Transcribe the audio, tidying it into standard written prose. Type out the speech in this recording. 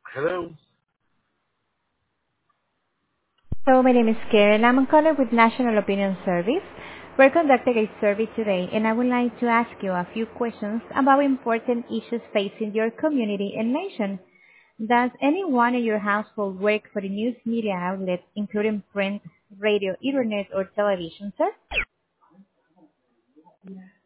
Hello. Hello, my name is Karen. I'm a caller with National Opinion Service. We're conducting a survey today, and I would like to ask you a few questions about important issues facing your community and nation. Does anyone in your household work for the news media outlet, including print, radio, internet, or television, sir?